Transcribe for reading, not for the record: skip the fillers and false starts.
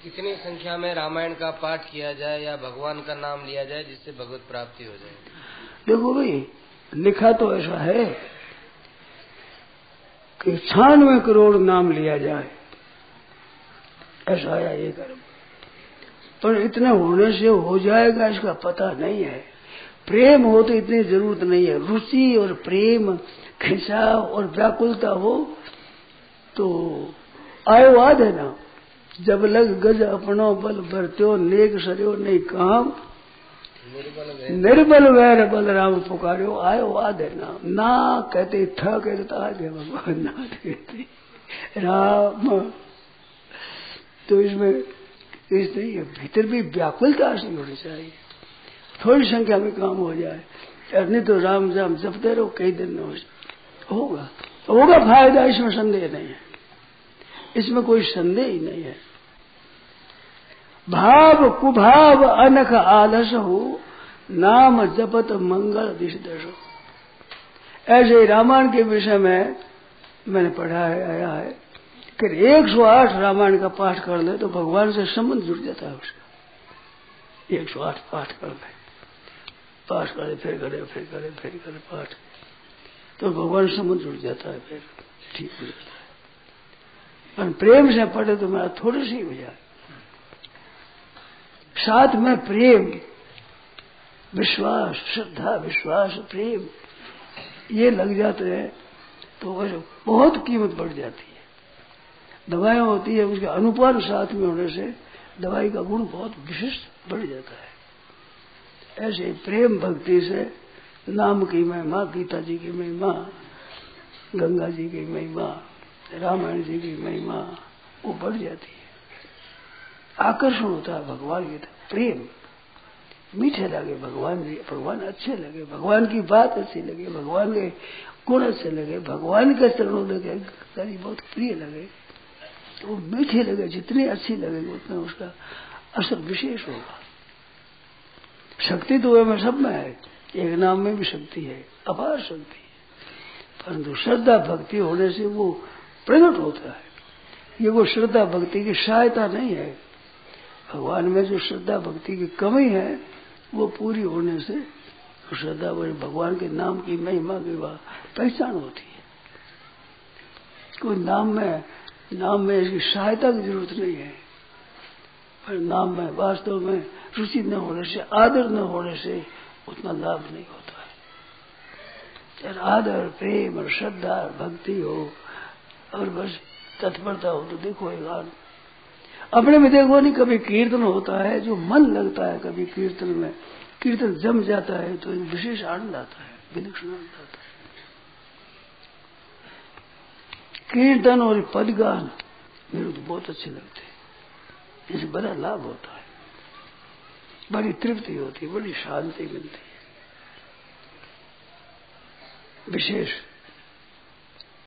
कितनी संख्या में रामायण का पाठ किया जाए या भगवान का नाम लिया जाए जिससे भगवत प्राप्ति हो जाए? देखो भाई, लिखा तो ऐसा है कि 96 करोड़ नाम लिया जाए, ऐसा आया ये कर्म। पर इतने होने से हो जाएगा इसका पता नहीं है। प्रेम हो तो इतनी जरूरत नहीं है। रुचि और प्रेम, खिंचाव और व्याकुलता हो तो आयो आ देना। जब लग गज अपनो बल भरत्यो, नेक सरयो नहीं काम, निर्बल वैर बलराम पुकार्यो, आयो आ देना। ना कहते था कहते तो आ गए भगवान, ना कहते राम। तो इसमें इस नहीं है, भीतर भी व्याकुलता ऐसी होनी चाहिए। थोड़ी संख्या में काम हो जाए, नहीं तो राम राम जपते रहो, कई दिन में होगा होगा फायदा, इसमें संदेह नहीं है, इसमें कोई संदेह ही नहीं है। भाव कुभाव अनख आलस हो, नाम जपत मंगल दिश दशो। ऐसे ही रामायण के विषय में मैंने पढ़ा है, आया है कि 108 रामायण का पाठ कर ले तो भगवान से संबंध जुड़ जाता है उसका। 108 पाठ कर ले, पाठ करे फिर करे फिर करे फिर करे पाठ, तो भगवान से संबंध जुड़ जाता है, फिर ठीक हो जाता है। पर प्रेम से पढ़े तो मेरा थोड़ी सी हो जाए। साथ में प्रेम, विश्वास, श्रद्धा, विश्वास, प्रेम ये लग जाते हैं तो बहुत कीमत बढ़ जाती है। दवाएं होती है, उसके अनुपान साथ में होने से दवाई का गुण बहुत विशिष्ट बढ़ जाता है। ऐसे प्रेम भक्ति से नाम की महिमा, गीता जी की महिमा, गंगा जी की महिमा, रामायण जी की महिमा वो बढ़ जाती है। आकर्षण होता है भगवान की तरफ। प्रेम मीठे लगे भगवान जी, भगवान अच्छे लगे, भगवान की बात अच्छी लगे, भगवान के गुण अच्छे लगे, भगवान के चरणों लगे, बहुत प्रिय लगे, तो वो मीठे लगे। जितनी अच्छी लगेगी उतना उसका असर विशेष होगा। शक्ति तो वह सब में है, एक नाम में भी शक्ति है, अपार शक्ति है, परंतु श्रद्धा भक्ति होने से वो प्रकट होता है। ये वो श्रद्धा भक्ति की सहायता नहीं है। भगवान में जो श्रद्धा भक्ति की कमी है वो पूरी होने से श्रद्धा भगवान के नाम की महिमा की पहचान होती है। कोई नाम में इसकी सहायता की जरूरत नहीं है, पर नाम में वास्तव में रुचि न होने से, आदर न होने से उतना लाभ नहीं होता है। जब आदर, प्रेम और श्रद्धा और भक्ति हो और बस तत्परता हो तो देखो एक अपने में देखो नहीं, कभी कीर्तन होता है जो मन लगता है, कभी कीर्तन में कीर्तन जम जाता है तो एक विशेष आनंद आता है, विलक्षण आनंद आता है। कीर्तन और पदगान मेरे तो बहुत अच्छे लगते हैं, इससे बड़ा लाभ होता है, बड़ी तृप्ति होती है, बड़ी शांति मिलती है, विशेष